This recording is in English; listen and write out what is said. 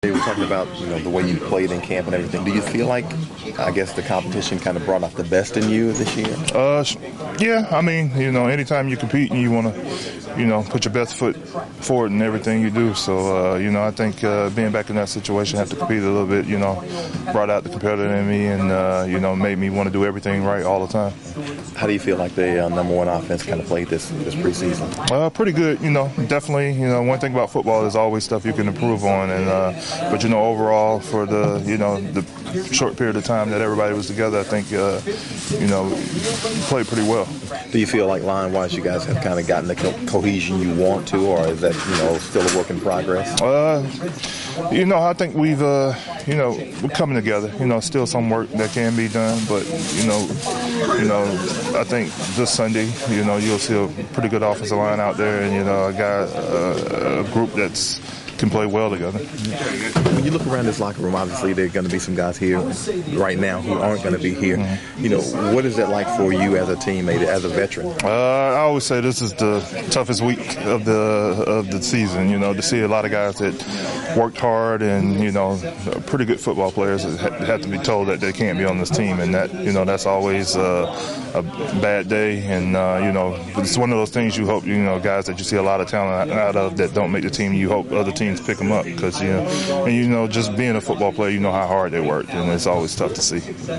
They were talking about the way you played in camp and everything. Do you feel like, I guess, the competition kind of brought out the best in you this year? Yeah. I mean, anytime you compete and you want to, put your best foot forward in everything you do. So, I think being back in that situation, have to compete a little bit, brought out the competitor in me and, made me want to do everything right all the time. How do you feel like the number one offense kind of played this preseason? Pretty good. Definitely. One thing about football is always stuff you can improve on, but overall for the short period of time that everybody was together, I think played pretty well. Do you feel like line-wise you guys have kind of gotten the cohesion you want to, or is that still a work in progress? I think we're coming together. Still some work that can be done, but I think this Sunday, you'll see a pretty good offensive line out there, and a group that's can play well together. When you look around this locker room, obviously there are going to be some guys here right now who aren't going to be here. Mm-hmm. What is it like for you as a teammate, as a veteran? I always say this is the toughest week of the season. To see a lot of guys that worked hard and pretty good football players that have to be told that they can't be on this team, and that that's always a bad day. And it's one of those things you hope guys that you see a lot of talent out of that don't make the team. You hope other teams pick them up because just being a football player, how hard they work, and it's always tough to see.